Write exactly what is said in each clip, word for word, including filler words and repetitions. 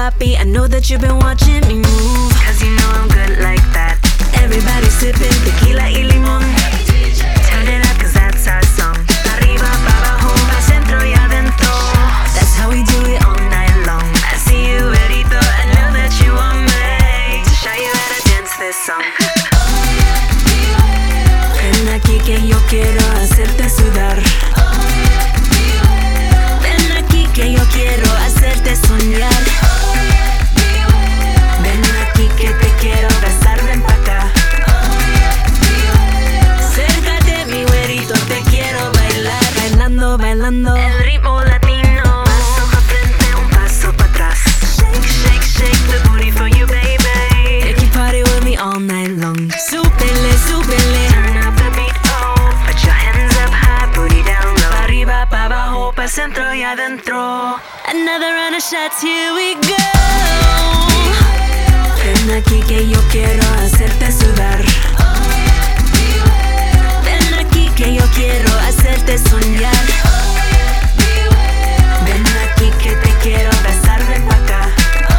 papi, I know that you've been watching me move, cause you know I'm good like that. Everybody sipping tequila y limón. Turn it up cause that's our song. Arriba, pa' abajo, pa' centro y adentro. That's how we do it all night long. I see you readito, I know that you want me to show you how to dance this song. Ven aquí que yo quiero hacerte sudar. Ven aquí que yo quiero hacerte soñar. Ven aquí que te quiero besar, ven pa' acá. Acércate mi güerito, te quiero bailar. Bailando, bailando el ritmo latino. Paso pa' frente, un paso pa' atrás. Shake, shake, shake the booty for you, baby. Take you party with me all night long. Súbele, súbele. Turn up the beat, oh. Put your hands up high, booty down low. Pa' arriba, pa' abajo, pa' centro y adentro. Another round of shots, here we go. Ven aquí que yo quiero hacerte sudar. Ven aquí que yo quiero hacerte soñar. Ven aquí que te quiero besar, ven pa' acá.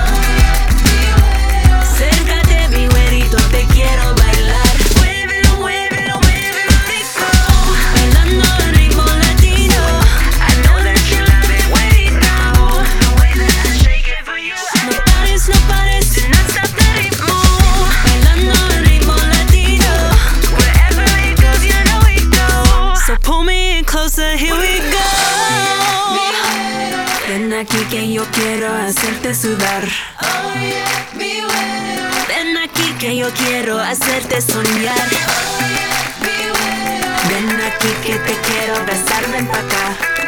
Acércate mi güerito, te quiero bailar. Muévelo, muévelo, muévelo rico. Bailando el ritmo latino. I know that you love it, güerito. The way that I shake it for you. No pares, no pares, do not stop the ritmo. Bailando el ritmo latino. Wherever it goes, you know it goes. So pull me in closer, here we go. Ven aquí que yo quiero hacerte sudar. Ven aquí que yo quiero hacerte soñar. Ven aquí que te quiero besar, ven pa' acá.